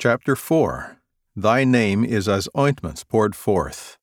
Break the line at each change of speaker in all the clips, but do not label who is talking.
Chapter 4. Thy name is as ointment poured forth.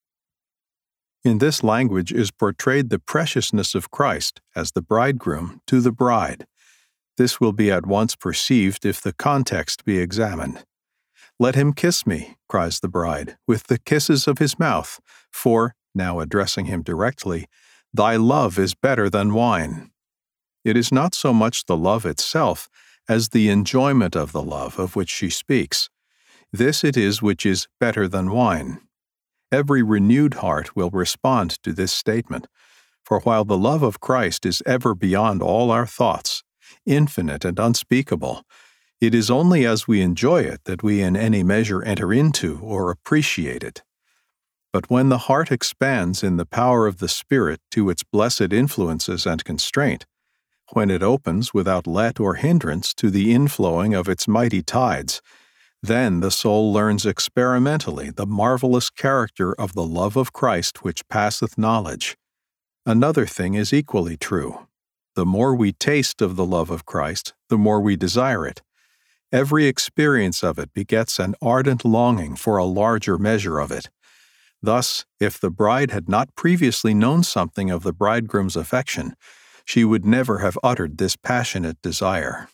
In this language is portrayed the preciousness of Christ as the bridegroom to the bride. This will be at once perceived if the context be examined. "Let him kiss me," cries the bride, "with the kisses of his mouth, for," now addressing him directly, "thy love is better than wine." It is not so much the love itself as the enjoyment of the love of which she speaks. This it is which is better than wine. Every renewed heart will respond to this statement, for while the love of Christ is ever beyond all our thoughts, infinite and unspeakable, it is only as we enjoy it that we in any measure enter into or appreciate it. But when the heart expands in the power of the Spirit to its blessed influences and constraint, when it opens without let or hindrance to the inflowing of its mighty tides, then the soul learns experimentally the marvelous character of the love of Christ which passeth knowledge. Another thing is equally true. The more we taste of the love of Christ, the more we desire it. Every experience of it begets an ardent longing for a larger measure of it. Thus, if the bride had not previously known something of the bridegroom's affection, she would never have uttered this passionate desire.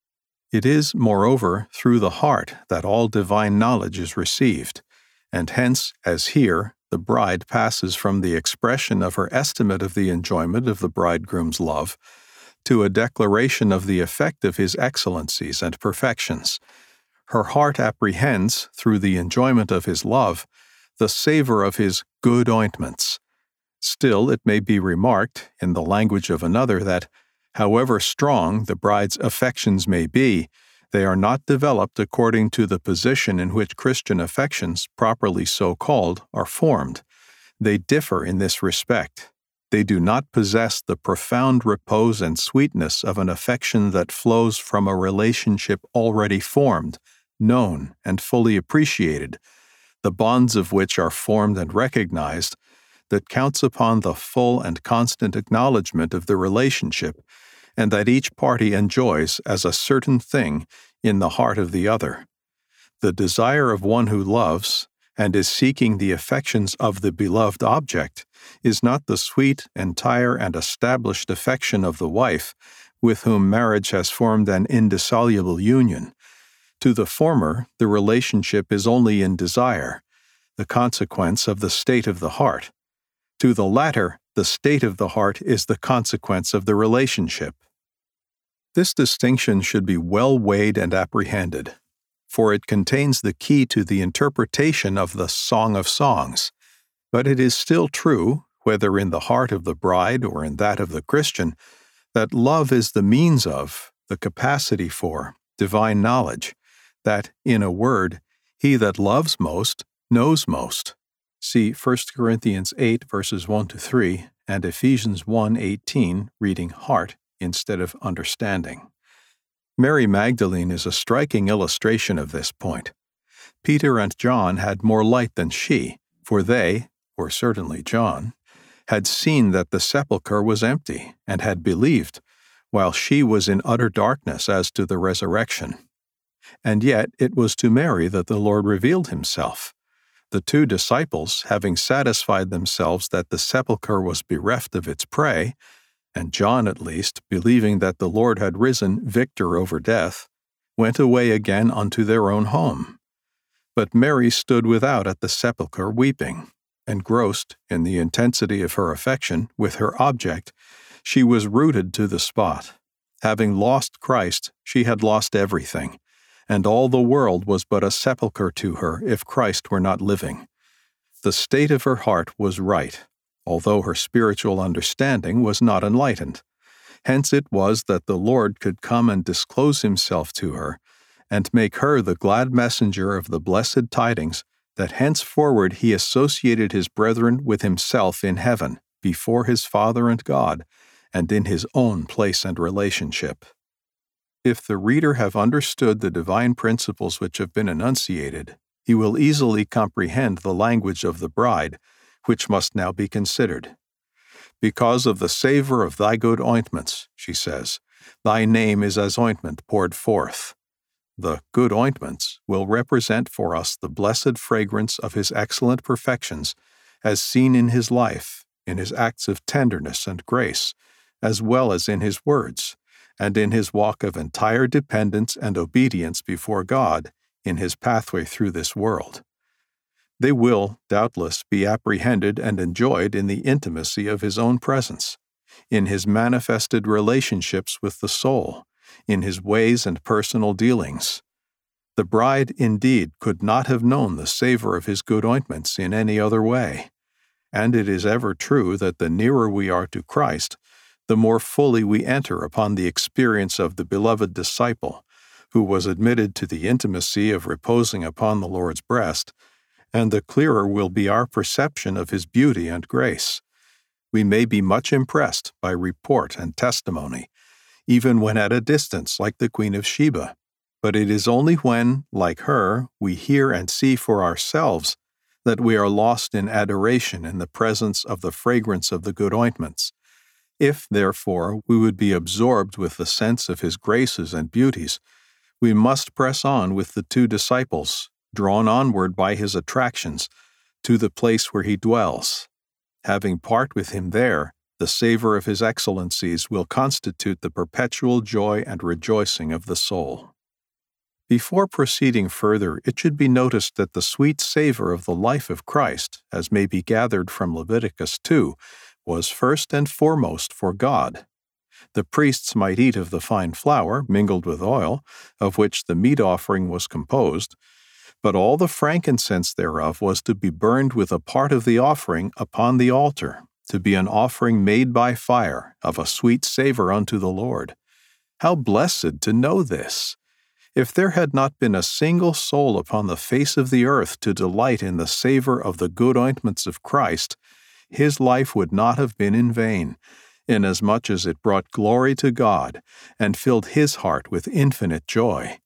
It is, moreover, through the heart that all divine knowledge is received, and hence, as here, the bride passes from the expression of her estimate of the enjoyment of the bridegroom's love to a declaration of the effect of his excellencies and perfections. Her heart apprehends, through the enjoyment of his love, the savor of his good ointments. Still, it may be remarked, in the language of another, that, however strong the bride's affections may be, they are not developed according to the position in which Christian affections, properly so called, are formed. They differ in this respect. They do not possess the profound repose and sweetness of an affection that flows from a relationship already formed, known, and fully appreciated, the bonds of which are formed and recognized, that counts upon the full and constant acknowledgement of the relationship, and that each party enjoys as a certain thing in the heart of the other. The desire of one who loves, and is seeking the affections of the beloved object, is not the sweet, entire, and established affection of the wife, with whom marriage has formed an indissoluble union. To the former, the relationship is only in desire, the consequence of the state of the heart. To the latter, the state of the heart is the consequence of the relationship. This distinction should be well weighed and apprehended, for it contains the key to the interpretation of the Song of Songs. But it is still true, whether in the heart of the bride or in that of the Christian, that love is the means of, the capacity for, divine knowledge, that, in a word, he that loves most knows most. See 1 Corinthians 8, verses 1-3, and Ephesians 1:18, reading heart instead of understanding. Mary Magdalene is a striking illustration of this point. Peter and John had more light than she, for they, or certainly John, had seen that the sepulchre was empty, and had believed, while she was in utter darkness as to the resurrection. And yet it was to Mary that the Lord revealed himself. The two disciples, having satisfied themselves that the sepulchre was bereft of its prey, and John at least, believing that the Lord had risen victor over death, went away again unto their own home. But Mary stood without at the sepulchre weeping, engrossed in the intensity of her affection with her object, she was rooted to the spot. Having lost Christ, she had lost everything, and all the world was but a sepulchre to her if Christ were not living. The state of her heart was right, although her spiritual understanding was not enlightened. Hence it was that the Lord could come and disclose himself to her, and make her the glad messenger of the blessed tidings that henceforward he associated his brethren with himself in heaven, before his Father and God, and in his own place and relationship. If the reader have understood the divine principles which have been enunciated, he will easily comprehend the language of the bride, which must now be considered. Because of the savor of thy good ointments, she says, thy name is as ointment poured forth. the good ointments, will represent for us the blessed fragrance of his excellent perfections, as seen in his life, in his acts of tenderness and grace, as well as in his words, and in his walk of entire dependence and obedience before God in his pathway through this world. They will, doubtless, be apprehended and enjoyed in the intimacy of his own presence, in his manifested relationships with the soul, in his ways and personal dealings. The bride, indeed, could not have known the savor of his good ointments in any other way. And it is ever true that the nearer we are to Christ, the more fully we enter upon the experience of the beloved disciple, who was admitted to the intimacy of reposing upon the Lord's breast, and the clearer will be our perception of his beauty and grace. We may be much impressed by report and testimony, even when at a distance like the Queen of Sheba, but it is only when, like her, we hear and see for ourselves that we are lost in adoration in the presence of the fragrance of the good ointments. If, therefore, we would be absorbed with the sense of his graces and beauties, we must press on with the two disciples, drawn onward by his attractions, to the place where he dwells. Having part with him there, the savor of his excellencies will constitute the perpetual joy and rejoicing of the soul. Before proceeding further, it should be noticed that the sweet savor of the life of Christ, as may be gathered from Leviticus 2, was first and foremost for God. The priests might eat of the fine flour, mingled with oil, of which the meat offering was composed, but all the frankincense thereof was to be burned with a part of the offering upon the altar, to be an offering made by fire, of a sweet savor unto the Lord. How blessed to know this! If there had not been a single soul upon the face of the earth to delight in the savor of the good ointments of Christ, his life would not have been in vain, inasmuch as it brought glory to God and filled his heart with infinite joy.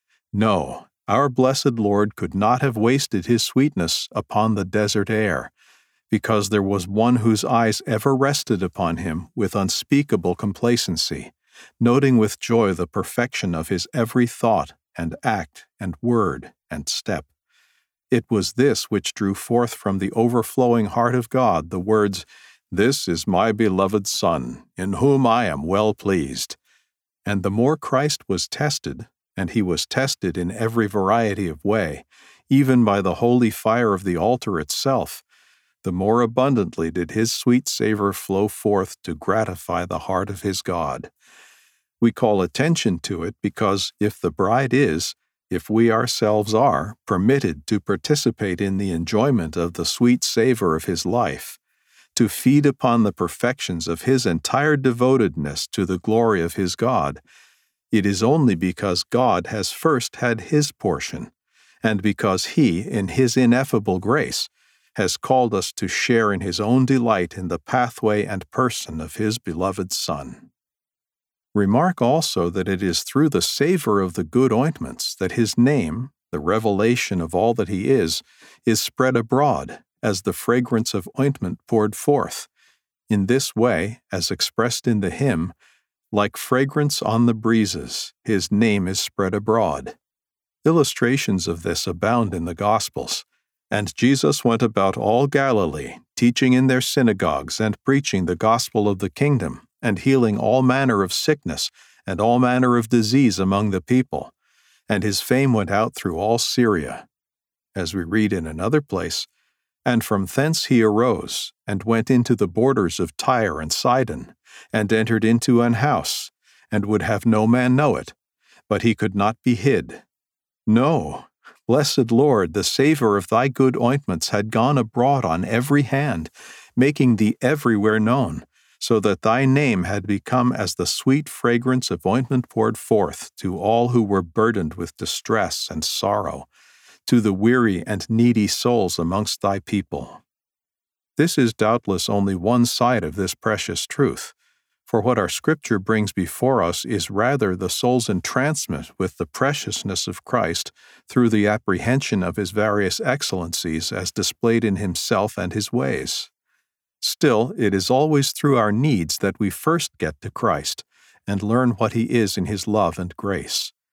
No, our blessed Lord could not have wasted his sweetness upon the desert air, because there was one whose eyes ever rested upon him with unspeakable complacency, noting with joy the perfection of his every thought and act and word and step. It was this which drew forth from the overflowing heart of God the words, "This is my beloved Son, in whom I am well pleased." And the more Christ was tested, and he was tested in every variety of way, even by the holy fire of the altar itself, the more abundantly did his sweet savor flow forth to gratify the heart of his God. We call attention to it because if the bride is, if we ourselves are, permitted to participate in the enjoyment of the sweet savor of his life, to feed upon the perfections of his entire devotedness to the glory of his God, it is only because God has first had his portion, and because he, in his ineffable grace, has called us to share in his own delight in the pathway and person of his beloved Son. Remark also that it is through the savor of the good ointments that his name, the revelation of all that he is spread abroad as the fragrance of ointment poured forth. In this way, as expressed in the hymn, like fragrance on the breezes, his name is spread abroad. Illustrations of this abound in the Gospels. And Jesus went about all Galilee, teaching in their synagogues and preaching the gospel of the kingdom, and healing all manner of sickness and all manner of disease among the people. And his fame went out through all Syria. As we read in another place, "And from thence he arose, and went into the borders of Tyre and Sidon, and entered into an house, and would have no man know it, but he could not be hid. No, blessed Lord, the savor of thy good ointments had gone abroad on every hand, making thee everywhere known, so that thy name had become as the sweet fragrance of ointment poured forth to all who were burdened with distress and sorrow, to the weary and needy souls amongst thy people." This is doubtless only one side of this precious truth, for what our Scripture brings before us is rather the soul's entrancement with the preciousness of Christ through the apprehension of his various excellencies as displayed in himself and his ways. Still, it is always through our needs that we first get to Christ and learn what he is in his love and grace.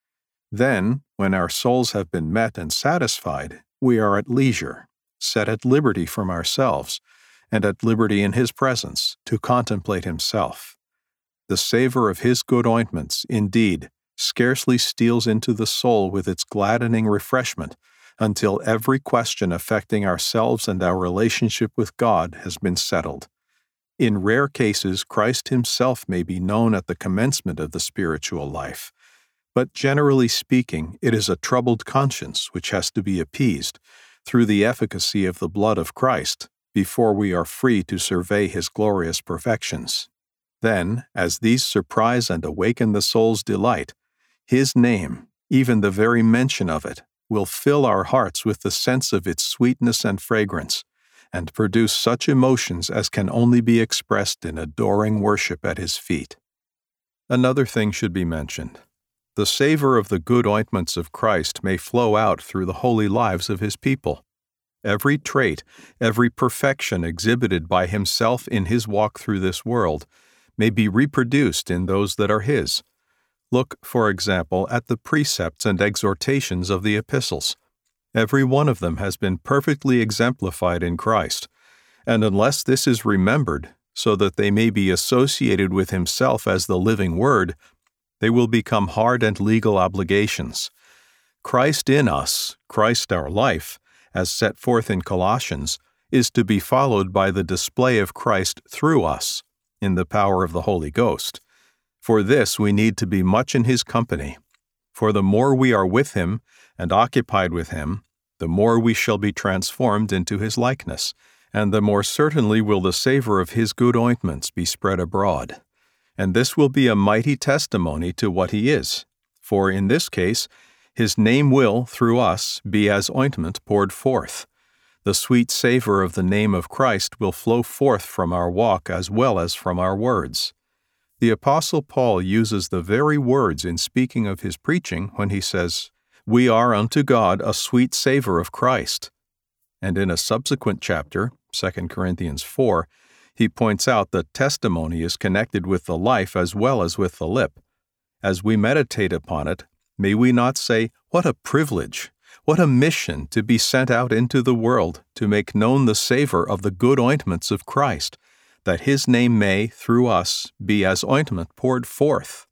Then, when our souls have been met and satisfied, we are at leisure, set at liberty from ourselves, and at liberty in His presence, to contemplate Himself. The savor of His good ointments, indeed, scarcely steals into the soul with its gladdening refreshment until every question affecting ourselves and our relationship with God has been settled. In rare cases, Christ Himself may be known at the commencement of the spiritual life, but generally speaking, it is a troubled conscience which has to be appeased through the efficacy of the blood of Christ before we are free to survey His glorious perfections. Then, as these surprise and awaken the soul's delight, His name, even the very mention of it, will fill our hearts with the sense of its sweetness and fragrance, and produce such emotions as can only be expressed in adoring worship at His feet. Another thing should be mentioned. The savor of the good ointments of Christ may flow out through the holy lives of His people. Every trait, every perfection exhibited by Himself in His walk through this world may be reproduced in those that are His. Look, for example, at the precepts and exhortations of the epistles. Every one of them has been perfectly exemplified in Christ, and unless this is remembered, so that they may be associated with Himself as the living Word, they will become hard and legal obligations. Christ in us, Christ our life, as set forth in Colossians, is to be followed by the display of Christ through us, in the power of the Holy Ghost. For this we need to be much in His company. For the more we are with Him and occupied with Him, the more we shall be transformed into His likeness, and the more certainly will the savor of His good ointments be spread abroad. And this will be a mighty testimony to what He is, for in this case, His name will, through us, be as ointment poured forth. The sweet savor of the name of Christ will flow forth from our walk as well as from our words. The Apostle Paul uses the very words in speaking of his preaching when he says, "We are unto God a sweet savor of Christ." And in a subsequent chapter, 2 Corinthians 4, he points out that testimony is connected with the life as well as with the lip. As we meditate upon it, may we not say, "What a privilege, what a mission to be sent out into the world to make known the savor of the good ointments of Christ, that His name may, through us, be as ointment poured forth."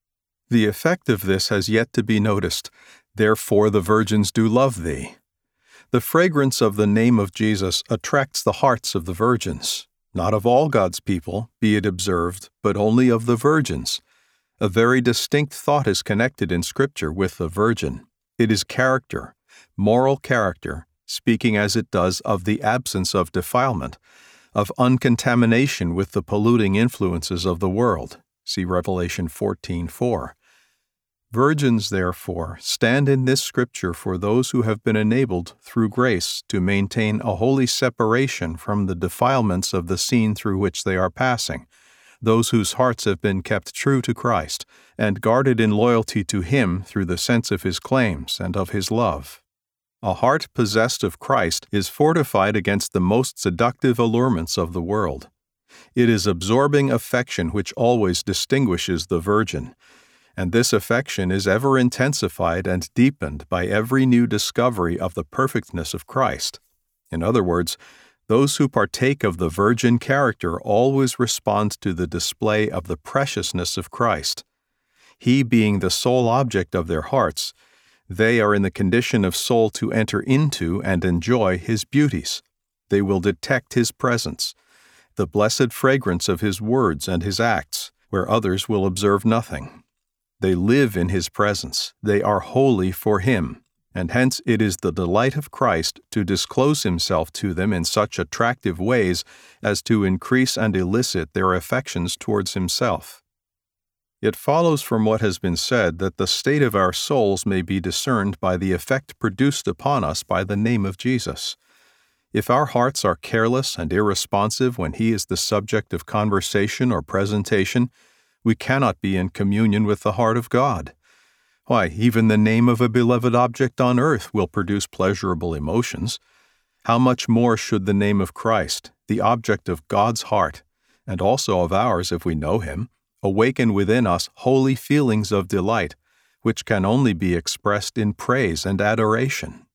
The effect of this has yet to be noticed. "Therefore the virgins do love Thee." The fragrance of the name of Jesus attracts the hearts of the virgins, not of all God's people, be it observed, but only of the virgins. A very distinct thought is connected in Scripture with the virgin. It is character, moral character, speaking as it does of the absence of defilement, of uncontamination with the polluting influences of the world. See Revelation 14:4. Virgins, therefore, stand in this Scripture for those who have been enabled, through grace, to maintain a holy separation from the defilements of the scene through which they are passing, those whose hearts have been kept true to Christ, and guarded in loyalty to Him through the sense of His claims and of His love. A heart possessed of Christ is fortified against the most seductive allurements of the world. It is absorbing affection which always distinguishes the virgin, and this affection is ever intensified and deepened by every new discovery of the perfectness of Christ. In other words, those who partake of the virgin character always respond to the display of the preciousness of Christ. He being the sole object of their hearts, they are in the condition of soul to enter into and enjoy His beauties. They will detect His presence, the blessed fragrance of His words and His acts, where others will observe nothing. They live in His presence. They are holy for Him, and hence it is the delight of Christ to disclose Himself to them in such attractive ways as to increase and elicit their affections towards Himself. It follows from what has been said that the state of our souls may be discerned by the effect produced upon us by the name of Jesus. If our hearts are careless and irresponsive when He is the subject of conversation or presentation, we cannot be in communion with the heart of God. Why, even the name of a beloved object on earth will produce pleasurable emotions. How much more should the name of Christ, the object of God's heart, and also of ours if we know Him, awaken within us holy feelings of delight, which can only be expressed in praise and adoration.